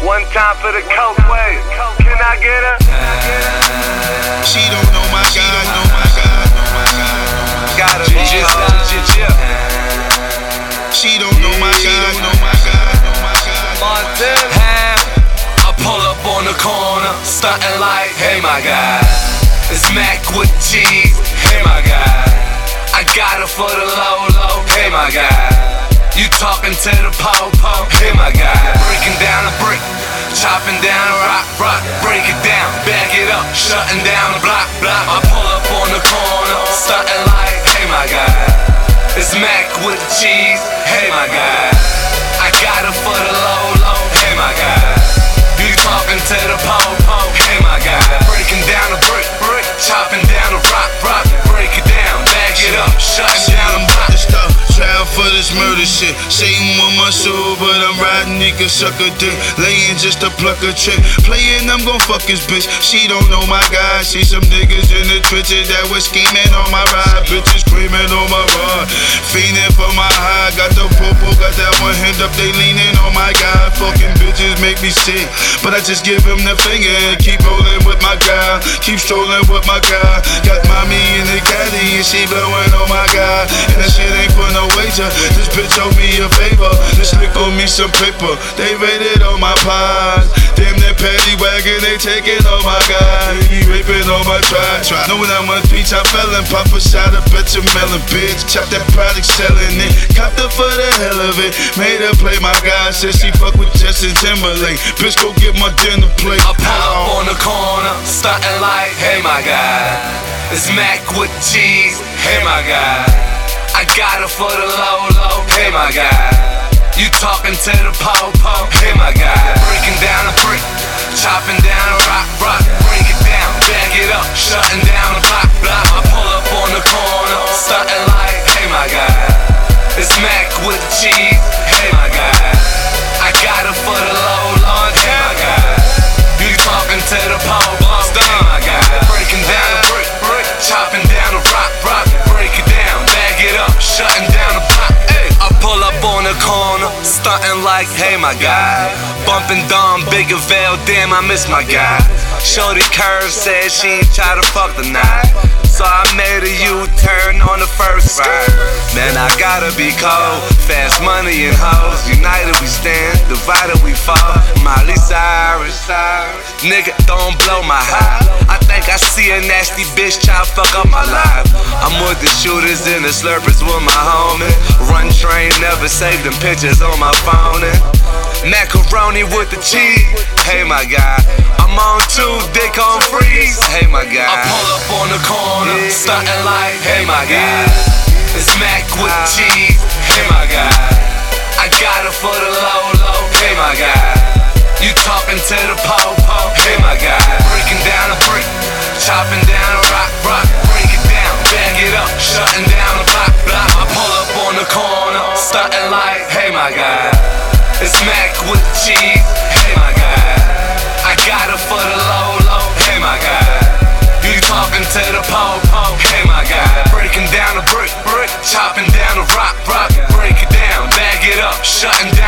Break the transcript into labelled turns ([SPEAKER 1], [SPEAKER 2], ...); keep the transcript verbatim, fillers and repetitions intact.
[SPEAKER 1] One time for the coke wave. Can I get her?
[SPEAKER 2] She don't know my God, know my God, know my God.
[SPEAKER 1] Gotta be cold.
[SPEAKER 2] She don't know my God, know my God, know my God.
[SPEAKER 1] Montana. I pull up on the corner, stuntin' like, hey my God. It's Mac with cheese, hey my God. I got it for the low low, hey my God. You talking to the po-po, hey my God. Breaking down a brick, chopping down a rock, rock. Break it down, back it up, shutting down the block, block. I pull up on the corner, stuntin' like, hey my God. It's Mac with the cheese, hey my God. I got it for the low low, hey my God. You talking to the po-po, hey my God. Breaking down a brick, brick, chopping down a rock, rock. Break it down, back it up, shutting down the block.
[SPEAKER 2] Trial for this murder shit. Satan on my soul, but I'm riding, he can suck a dick. Laying just to pluck a chick. Playing, I'm gon' fuck his bitch. She don't know my guy. See some niggas in the trenches that was scheming on my ride. Bitches screaming on my rod. Fiending for my high. Got the popo, got that one hand up, they leaning on my guy. Fucking bitches make me sick, but I just give him the finger and keep rolling with my guy. Keep strolling with my guy. Got mommy in the caddy and she blowing on my guy. And that shit ain't for no wager. This bitch owe me a favor. This lick owe me some paper. They raided on my pies. Damn that paddy wagon, they taking all my guy. He raping all my tribe. Knowing how much beach I fell and pop a shot of bet your melon, bitch. Chop that product selling it. Copped her for the hell of it. Made her play my guy. Said she fuck with Justin Timberlake. Bitch, go get my dinner plate.
[SPEAKER 1] I pull up on the corner, stuntin' like, hey my God. It's Mac with cheese, hey my God. I got it for the low low, hey my God. You talking to the po-po, hey my God. Breaking down a brick, chopping down a rock, rock. Break it down, back it up, shutting down the block, block. I pull up on the corner, stuntin' like, hey my God. It's Mac with cheese, hey my God. I got it for the low low, hey my God. You talking to the po-po, hey my God. Breaking down a brick, brick, chopping down a rock, rock. Break it down, back it up, shutting down the block. Ay. I pull up on the corner, stuntin' like, hey my God. Bumpin' Dom, Bigger Veil, damn I miss my guy. Shorty Curve said she ain't try to fuck the night, so I made a U-turn on the first ride. Man, I gotta be cold, fast money and hoes. United we stand, divided we fall. Miley Cyrus, nigga don't blow my high. I think I see a nasty bitch try to fuck up my life. I'm with the shooters and the slurpers with my homie. Run train, never save them pictures on my phone. And macaroni with the cheese, hey my God. I'm on two, dick on freeze, hey my God. I pull up on the corner, yeah, stuntin' like, hey my God. It's Mac with cheese, hey my God. I got it for the low low, hey my God. You talking to the po-po, hey my God. Breaking down a brick, chopping down a rock, rock. Break it down, back it up, shutting down the block, block. I pull up on the corner, stuntin' like, hey my God. It's Mac with cheese, hey my God. I got it for the low low, hey my God. You talking to the po-po, hey my God. Breaking down a brick, brick, chopping down a rock, rock. Break it down, back it up, shutting down